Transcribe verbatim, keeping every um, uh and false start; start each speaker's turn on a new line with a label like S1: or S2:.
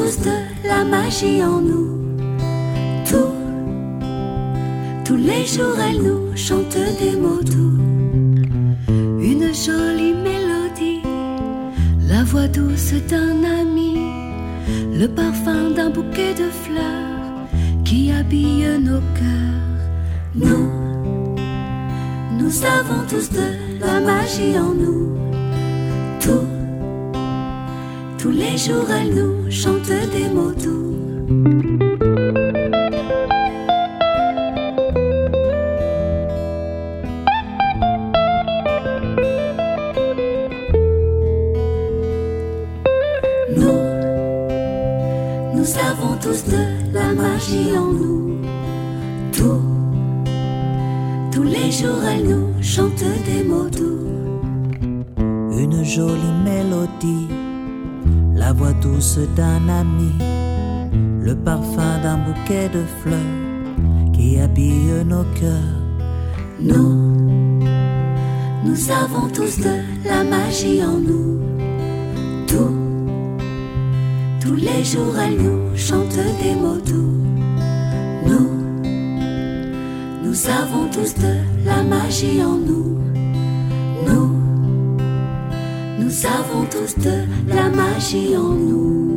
S1: tous de la magie en nous. Tout, tous les jours elle nous chante des mots doux. Une jolie mélodie, la voix douce d'un ami, le parfum d'un bouquet de fleurs qui habille nos cœurs. Nous, nous avons tous de la magie en nous. Tout, tous les jours elle nous chante des mots doux. Nous, nous avons tous de la magie en nous. Tout, tous les jours elle nous chante des mots doux.
S2: Une jolie mélodie, la voix douce d'un ami, le parfum d'un bouquet de fleurs qui habille nos cœurs.
S1: Nous, nous avons tous de la magie en nous. Tout, tous les jours elle nous chante des mots doux. Nous, nous avons tous de la magie en nous. Nous, nous avons tous de la magie en nous.